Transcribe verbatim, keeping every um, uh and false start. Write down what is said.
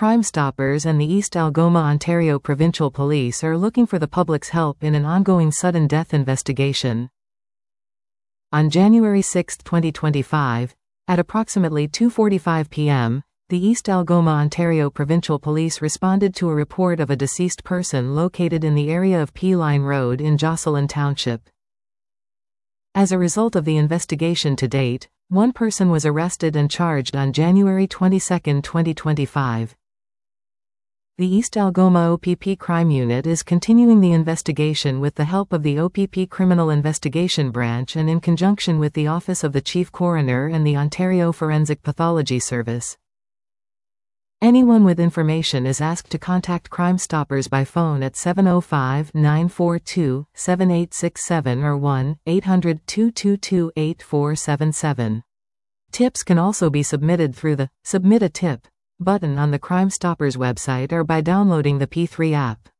Crime Stoppers and the East Algoma, Ontario Provincial Police are looking for the public's help in an ongoing sudden death investigation. On January sixth, twenty twenty-five, at approximately two forty-five p m, the East Algoma, Ontario Provincial Police responded to a report of a deceased person located in the area of P Line Road in Jocelyn Township. As a result of the investigation to date, one person was arrested and charged on January twenty-second, twenty twenty-five. The East Algoma O P P Crime Unit is continuing the investigation with the help of the O P P Criminal Investigation Branch and in conjunction with the Office of the Chief Coroner and the Ontario Forensic Pathology Service. Anyone with information is asked to contact Crime Stoppers by phone at seven oh five, nine four two, seven eight six seven or one eight hundred, two two two, eight four seven seven. Tips can also be submitted through the Submit a Tip button on the Crime Stoppers website or by downloading the P three app.